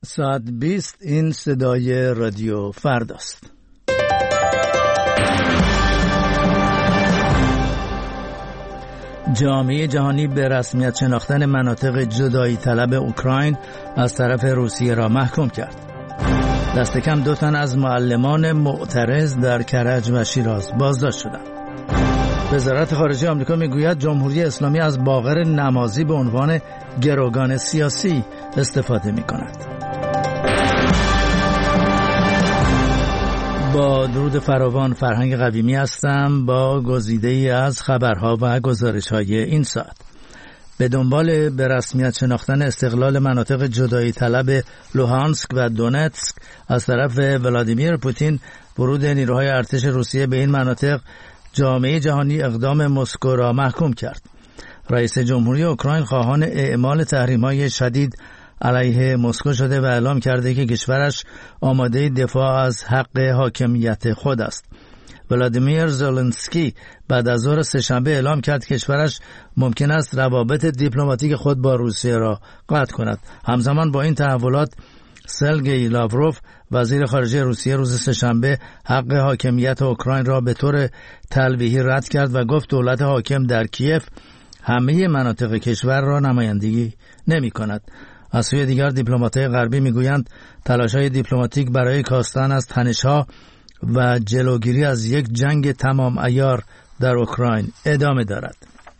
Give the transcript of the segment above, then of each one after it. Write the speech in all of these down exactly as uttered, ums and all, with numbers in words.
ساعت بیست این صدای رادیو فرداست. جامعه جهانی به رسمیت شناختن مناطق جدایی طلب اوکراین از طرف روسیه را محکوم کرد. دست کم دو تن از معلمان معترض در کرج و شیراز بازداشت شدند. وزارت خارجه آمریکا میگوید جمهوری اسلامی از باقر نمازی به عنوان گروگان سیاسی استفاده می‌کند. با درود فراوان، فرهنگ قویمی هستم با گزیده‌ای از خبرها و گزارش‌های این ساعت. به دنبال به رسمیت شناختن استقلال مناطق جدایی طلب لوهانسک و دونتسک از طرف ولادیمیر پوتین، ورود نیروهای ارتش روسیه به این مناطق جامعه جهانی اقدام مسکو را محکوم کرد. رئیس جمهوری اوکراین خواهان اعمال تحریم‌های شدید علیه مسکو شده و اعلام کرده که کشورش آماده دفاع از حق حاکمیت خود است. ولادیمیر زلنسکی بعد از ظهر سه‌شنبه اعلام کرد کشورش ممکن است روابط دیپلماتیک خود با روسیه را قطع کند. همزمان با این تحولات سرگئی لاوروف وزیر خارجه روسیه روز سه‌شنبه حق حاکمیت اوکراین را به طور تلویحی رد کرد و گفت دولت حاکم در کیف همه مناطق کشور را نمایندگی نمی کند. از سوی دیگر دیپلمات‌های غربی میگویند تلاش‌های دیپلماتیک برای کاستن از تنش‌ها و جلوگیری از یک جنگ تمام عیار در اوکراین ادامه دارد.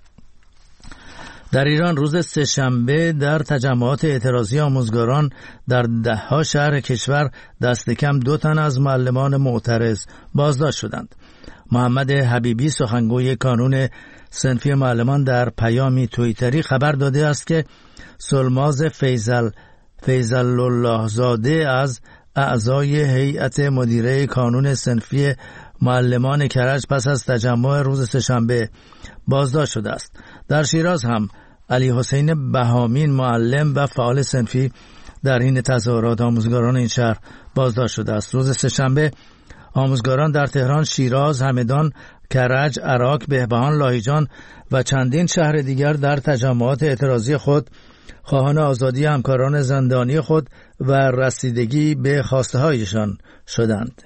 در ایران روز سه‌شنبه در تجمعات اعتراضی آموزگاران در ده‌ها شهر کشور دست کم دو تن از معلمان معترض بازداشت شدند. محمد حبیبی سخنگوی کانون صنفی معلمان در پیامی توییتری خبر داده است که سلماز فیضل فیضل الله زاده از اعضای هیئت مدیره کانون صنفی معلمان کرج پس از تجمع روز سه‌شنبه بازداشت شده است. در شیراز هم علی حسین بهامین معلم و فعال صنفی در حین تظاهرات آموزگاران این شهر بازداشت شده است. روز سه‌شنبه آموزگاران در تهران، شیراز، همدان، کرج، عراق، بهبهان، لاهیجان و چندین شهر دیگر در تجمعات اعتراضی خود خواهان آزادی همکاران زندانی خود و رسیدگی به خواسته هایشان شدند.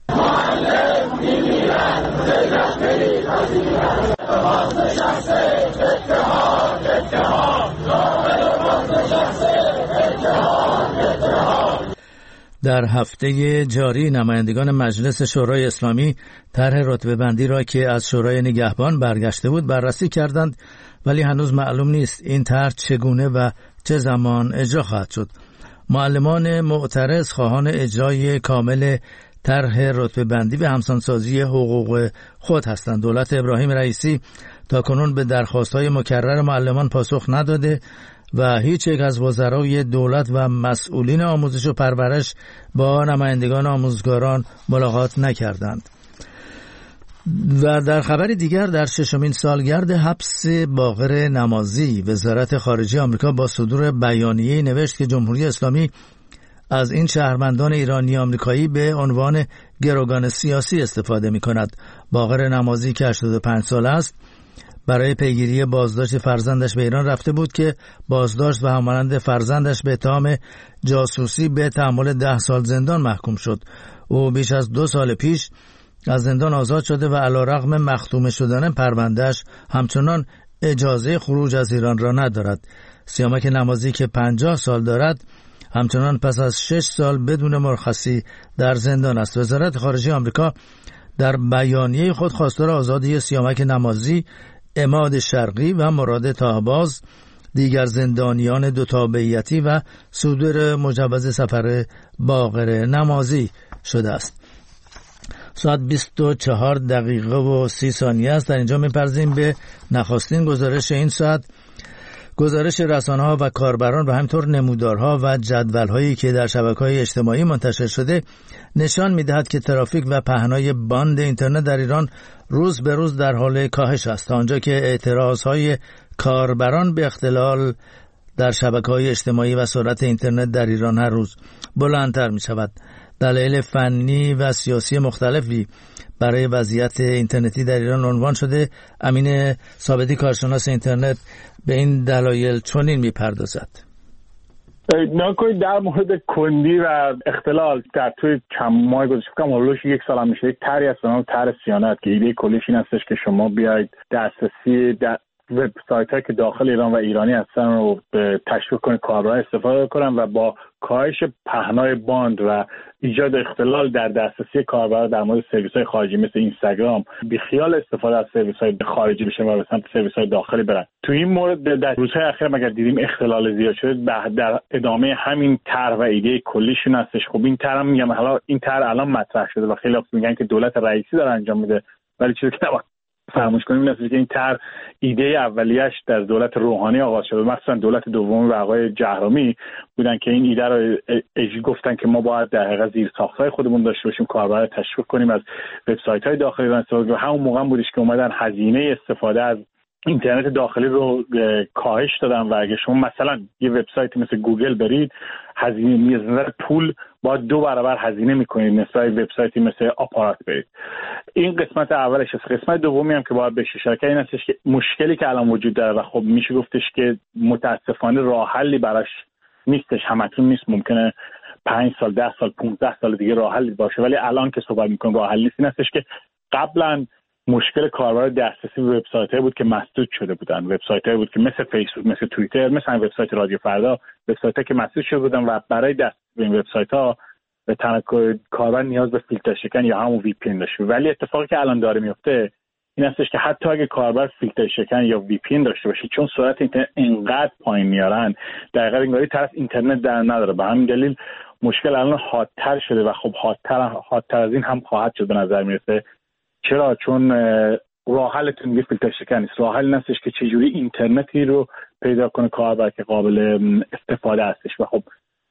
در هفته جاری نمایندگان مجلس شورای اسلامی طرح رتبه بندی را که از شورای نگهبان برگشته بود بررسی کردند، ولی هنوز معلوم نیست این طرح چگونه و چه زمان اجرا خواهد شد. معلمان معترض خواهان اجرای کامل طرح رتبه بندی و همسانسازی حقوق خود هستند. دولت ابراهیم رئیسی تاکنون به درخواست‌های مکرر معلمان پاسخ نداده و هیچ یک از وزرای دولت و مسئولین آموزش و پرورش با نمایندگان آموزگاران ملاقات نکردند. و در خبر دیگر، در ششمین سالگرد حبس باقر نمازی، وزارت خارجه آمریکا با صدور بیانیه نوشت که جمهوری اسلامی از این شهروندان ایرانی آمریکایی به عنوان گروگان سیاسی استفاده می کند. باقر نمازی که هشتاد و پنج ساله است برای پیگیری بازداشت فرزندش به ایران رفته بود که بازداشت و همانند فرزندش به اتهام جاسوسی به تحمل ده سال زندان محکوم شد. او بیش از دو سال پیش از زندان آزاد شده و علیرغم مختوم شدن پروندهش همچنان اجازه خروج از ایران را ندارد. سیامک نمازی که پنجاه سال دارد همچنان پس از شش سال بدون مرخصی در زندان است. وزارت خارجه آمریکا در بیانیه خود خواستار آزادی سیامک نمازی، عماد شرقی و مراد طاهباز، دیگر زندانیان دو تابعیتی و صدور مجوز سفر باقر نمازی شده است. ساعت بیست و چهار دقیقه و سی ثانیه است. در اینجا می‌پردازیم به نخستین گزارش این ساعت. گزارش رسانه‌ها و کاربران و همینطور نمودارها و جدول‌هایی که در شبکه‌های اجتماعی منتشر شده نشان می‌دهد که ترافیک و پهنای باند اینترنت در ایران روز به روز در حال کاهش است، تا آنجا که اعتراضهای کاربران به اختلال در شبکه‌های اجتماعی و سرعت اینترنت در ایران هر روز بلندتر می‌شود. دلایل فنی و سیاسی مختلفی برای وضعیت اینترنتی در ایران عنوان شده. امین ثابتی کارشناس اینترنت به این دلایل چنین می‌پردازد. نکنید در مورد کندی و اختلال در توی چند ماه گذشته کم حلوش یک سال هم میشه یک طرحی هست به نام طرح سیانت که ایده کلیش این هستش که شما بیاید دسترسی در وبسایت هایی که داخل ایران و ایرانی هستن رو تشویق کنید کاربران استفاده کنن و با کاهش پهنای باند و ایجاد اختلال در دسترسی کاربر در مورد سرویس های خارجی مثل اینستاگرام بیخیال استفاده از سرویس های خارجی بشن و به سمت سرویس های داخلی برن. تو این مورد در روزهای اخیر مگر دیدیم اختلال زیاد شده در ادامه همین طرح و ایده کلیشون هستش. خب این طرح میگم حالا این طرح الان مطرح شده و خیلی میگن که دولت رئیسی داره انجام میده، ولی چیزی که فراموش کنیم این است که این طرح ایده اولیش در دولت روحانی آغاز شده، مثلا دولت دومی و آقای جهرومی بودن که این ایده رو اجی گفتن که ما باید در حقیقت زیرساخت‌های خودمون داشته باشیم، کاربر تشویق کنیم از وبسایت‌های داخلی و استفاده. و همون موقع بودش که اومدن هزینه استفاده از اینترنت داخلی رو کاهش دادن و اگه شما مثلا یه وبسایت مثل گوگل برید هزینه میزنه پول با دو برابر هزینه میکنید نسبت به وبسایتی مثل آپارات برید. این قسمت اولش است. قسمت دومی هم که باید بهش اشاره کنیم این هستش که مشکلی که الان وجود داره و خب میشه گفتش که متاسفانه راه حلی براش نیستش، همکنون نیست، ممکنه پنج سال ده سال پانزده سال دیگه راه حلی باشه، ولی الان که صحبت میکنیم راه حل نیست. این هستش که قبلا مشکل کاربر دسترسی به وبسایت‌هایی بود که مسدود شده بودن، وبسایت‌هایی بود که مثل فیسبوک، مثل توییتر، مثل وبسایت رادیو فردا، وبسایت‌هایی که مسدود شده بودن و برای دسترسی به این وبسایت‌ها به تنها کاربر نیاز به فیلتر شکن یا همون وی پی ان داشت. ولی اتفاقی که الان داره میفته این هستش که حتی اگه کاربر فیلتر شکن یا وی پی ان داشته باشه، چون سرعت اینترنت انقدر پایین میارن دقیقاً انگاری طرف اینترنت در نداره. به همین دلیل مشکل الان حادتر شده و خب حادتر حادتر از این هم خواهد شد به نظر میرسه. چرا؟ چون راه حلتون دیگه فیلتر شکن نیست، راه حل هستش که چجوری اینترنتی رو پیدا کنه کاربر که قابل استفاده هستش. و خب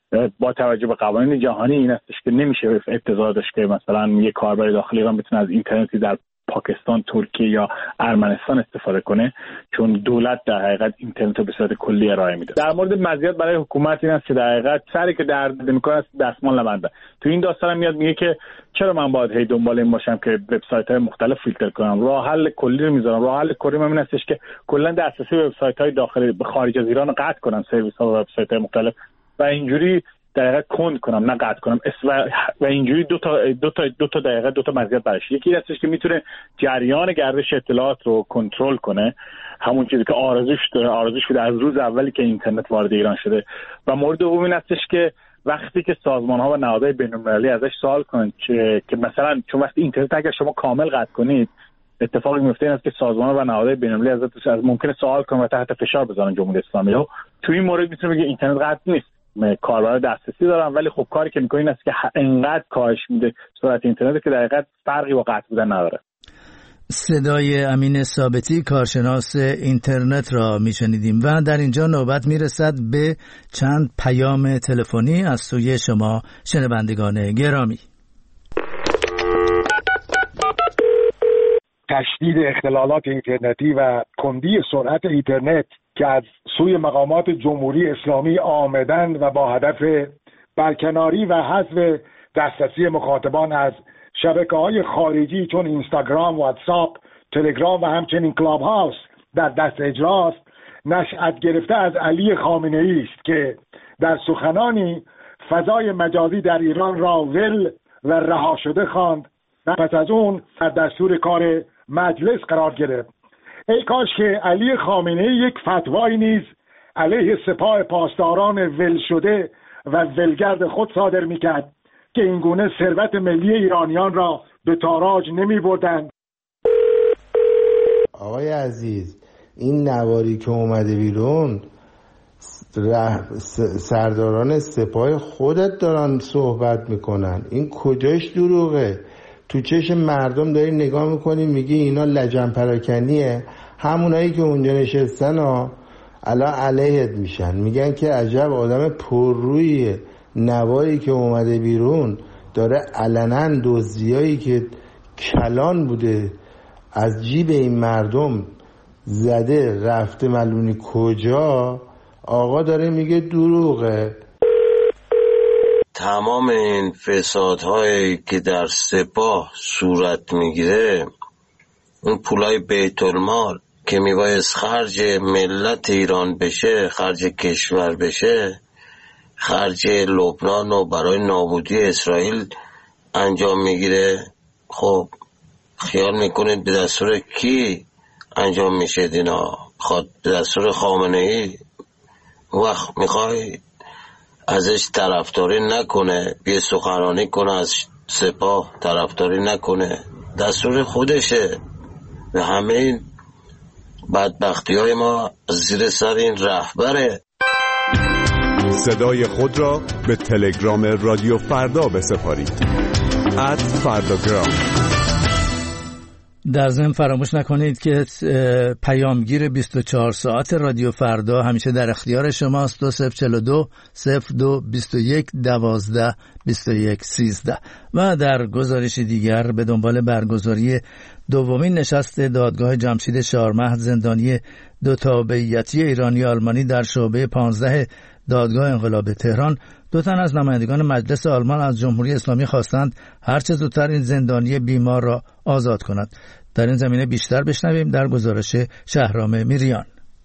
با توجه به قوانین جهانی این هستش که نمیشه انتظار داشت که مثلا یه کاربر داخل ایران بتونه از اینترنتی در پاکستان، ترکیه یا ارمنستان استفاده کنه، چون دولت در حقیقت اینترنت رو به صورت کلی ارائه میده. در مورد مزیت برای حکومت این است که در حقیقت سری که درد میکنه دستمال نبنده. تو این داستان میاد میگه که چرا من باید هی دنبال این باشم که وبسایت‌های مختلف فیلتر کنم، راه حل کلی رو میذارم. راه حل کلی من این هستش که کلا دسترسی به وبسایت‌های داخلی به خارج از ایران قطع کنم، سرویس‌ها و وبسایت‌های مختلف، و اینجوری دقیقاً کند کنم، نه قطع کنم. و اینجوری دو تا دو تا دو تا دقیقاً دو تا مزیت برش. یکی هستش که میتونه جریان گردش اطلاعات رو کنترل کنه، همون چیزی که آرزوش داره آرزوش بوده از روز اولی که اینترنت وارد ایران شده. و مورد دوم این هستش که وقتی که سازمان‌ها و نهادهای بین‌المللی ازش سوال کنن که که مثلا چون وقتی اینترنت اگر شما کامل قطع کنید اتفاقی میفته این است که سازمان‌ها و نهادهای بین‌المللی ازش از ممکنه سوال کنن و تحت فشار بذارن جمهوری اسلامی رو. تو این مورد میتونه بگه اینترنت قطع نیست، کاربر دسترسی دارم، ولی خب کاری که میکنه این است که انقدر کاهش میده سرعت اینترنت که در حقیقت فرقی با قطع بودن نداره. صدای امین ثابتی کارشناس اینترنت را میشنیدیم و در اینجا نوبت میرسد به چند پیام تلفنی از سوی شما شنوندگان گرامی. تشدید اختلالات اینترنتی و کندی سرعت اینترنت که از سوی مقامات جمهوری اسلامی آمدن و با هدف برکناری و حذف دسترسی مخاطبان از شبکه‌های خارجی چون اینستاگرام، واتساپ، تلگرام و همچنین کلاب هاوس در دست اجراست، نشأت گرفته از علی خامنه‌ای است که در سخنانی فضای مجازی در ایران را ول و رها شده خواند و پس از اون در دستور کار مجلس قرار گرفت. ای کاش که علی خامنه‌ای یک فتوایی نیز علیه سپاه پاسداران ول شده و ولگرد خود صادر میکرد که اینگونه ثروت ملی ایرانیان را به تاراج نمی بردند. آقای عزیز، این نواری که اومده بیرون سرداران سپاه خودت دارن صحبت میکنن، این کجاش دروغه؟ تو چشم مردم داری نگاه میکنی میگی اینا لجن پراکنیه. همونایی که اونجا نشستن ها الان علیهت میشن، میگن که عجب آدم پررویه. نوایی که اومده بیرون داره علنا دزدیایی که کلان بوده از جیب این مردم زده رفته معلومی کجا. آقا داره میگه دروغه. تمام این فسادهایی که در سپاه صورت میگیره، اون پولای بیت المال که میبایست خرج ملت ایران بشه، خرج کشور بشه، خرج لبنان و برای نابودی اسرائیل انجام میگیره، خب خیال میکنید به دستور کی انجام میشه اینا؟ خود به دستور خامنه ای؟ وقت میخوای ازش طرفداری نکنه، بیا سخنرانی کنه از سپاه طرفداری نکنه، دستور خودشه. به همه این بدبختی های ما زیر سر این رهبره. صدای خود را به تلگرام رادیو فردا بسپارید. ات فرداگرام. در ضمن فراموش نکنید که پیامگیر بیست و چهار ساعت رادیو فردا همیشه در اختیار شماست. دو صفر چهل و دو صفر دو بیست و یک دوازده بیست و یک سیزده. و در گزارش دیگر به دنبال برگزاری دومین نشست دادگاه جمشید شاهرمهد زندانی دو تابعیتی ایرانی آلمانی در شعبه پانزده دادگاه انقلاب تهران، دو تن از نمایندگان مجلس آلمان از جمهوری اسلامی خواستند هر چه زودتر این زندانی بیمار را آزاد کند. در این زمینه بیشتر بشنویم در گزارش شهرام میریان.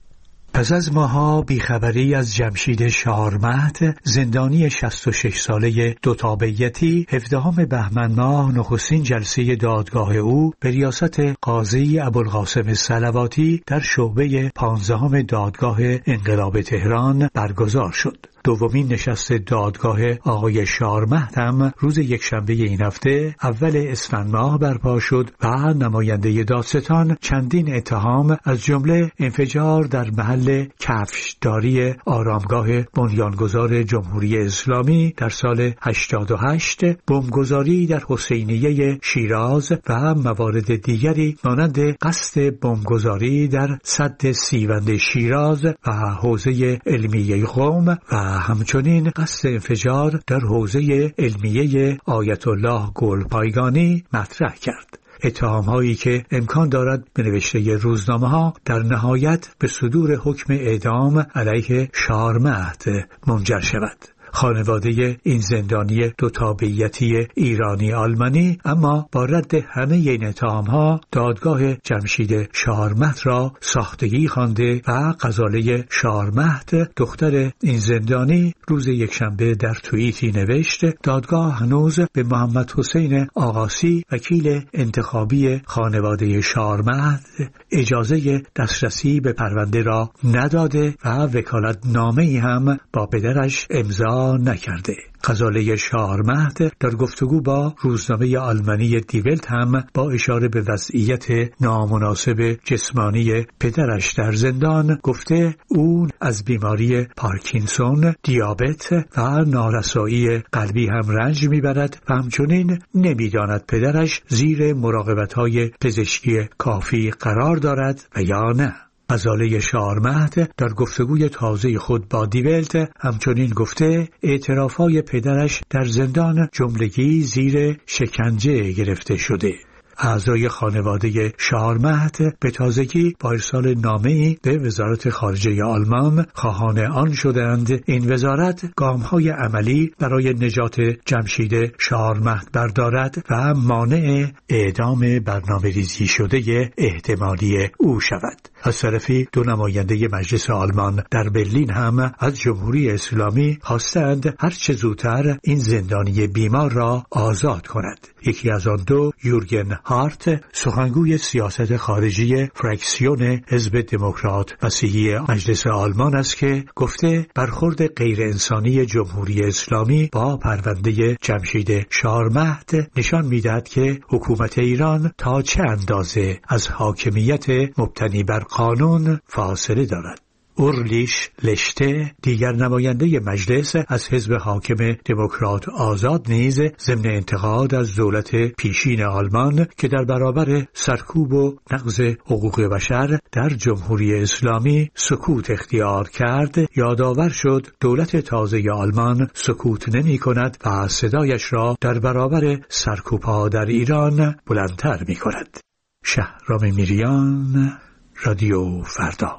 پس از ماها بیخبری از جمشید شاهرمهد زندانی شصت و شش ساله دو تابعیتی، هفدهم بهمن ماه نخستین جلسه دادگاه او به ریاست قاضی ابوالقاسم صلواتی در شعبه پانزدهم دادگاه انقلاب تهران برگزار شد. دومین نشست دادگاه آقای شاهرمهد هم روز یکشنبه این هفته اول اسفند ماه برپا شد و نماینده دادستان چندین اتهام از جمله انفجار در محل کفشداری آرامگاه بنیانگذار جمهوری اسلامی در سال هشتاد و هشت، بمبگذاری در حسینیه شیراز و موارد دیگری مانند قصد بمبگذاری در سد سیوند شیراز و حوزه علمیه قم و همچنین قصد انفجار در حوزه علمیه آیت الله گلپایگانی مطرح کرد. اتهام‌هایی که امکان دارد به نوشته روزنامه‌ها در نهایت به صدور حکم اعدام علیه شاهرمهد منجر شود. خانواده این زندانی دو تابعیتی ایرانی آلمانی اما با رد همه این اتهام‌ها دادگاه جمشید شاهرمهد را ساختگی خوانده و غزاله شاهرمهد دختر این زندانی روز یکشنبه در توییتی نوشت دادگاه هنوز به محمد حسین آقاسی وکیل انتخابی خانواده شاهرمهد اجازه دسترسی به پرونده را نداده و وکالت نامه‌ای هم با پدرش امضا نکرده. غزاله شاهرمهد در گفتگو با روزنامه آلمانی دی ولت هم با اشاره به وضعیت نامناسب جسمانی پدرش در زندان گفته او از بیماری پارکینسون، دیابت و نارسایی قلبی هم رنج میبرد و همچنین نمیداند پدرش زیر مراقبت‌های پزشکی کافی قرار دارد و یا نه. غزاله شاهرمهد در گفتگوی تازه خود با دی ولت همچنین گفته اعترافات پدرش در زندان جملگی زیر شکنجه گرفته شده. اعضای خانواده شاهرمهد به تازگی با ارسال نامه‌ای به وزارت خارجه آلمان خواهان آن شدند این وزارت گام‌های عملی برای نجات جمشید شاهرمهد بردارد و مانع اعدام برنامه‌ریزی شده احتمالی او شود. از طرفی دو نماینده مجلس آلمان در برلین هم از جمهوری اسلامی خواستند هر چه زودتر این زندانی بیمار را آزاد کند. یکی از آن دو یورگن هارت سخنگوی سیاست خارجی فراکسیون حزب دموکرات مسیحی مجلس آلمان است که گفته برخورد غیر انسانی جمهوری اسلامی با پرونده جمشید شاهرمهد نشان می‌دهد که حکومت ایران تا چه اندازه از حاکمیت مبتنی بر قانون فاصله دارد. اورلیش لشته دیگر نماینده مجلس از حزب حاکم دموکرات آزاد نیز ضمن انتقاد از دولت پیشین آلمان که در برابر سرکوب و نقض حقوق بشر در جمهوری اسلامی سکوت اختیار کرد یادآور شد دولت تازه آلمان سکوت نمی کند و صدایش را در برابر سرکوب‌ها در ایران بلندتر می کند. شهرام میریان، رادیو فردا.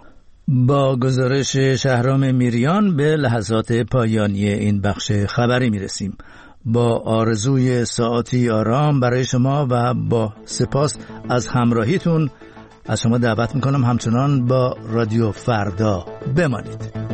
با گزارش شهرام میریان به لحظات پایانی این بخش خبری میرسیم. با آرزوی ساعتی آرام برای شما و با سپاس از همراهیتون از شما دعوت میکنم همچنان با رادیو فردا بمانید.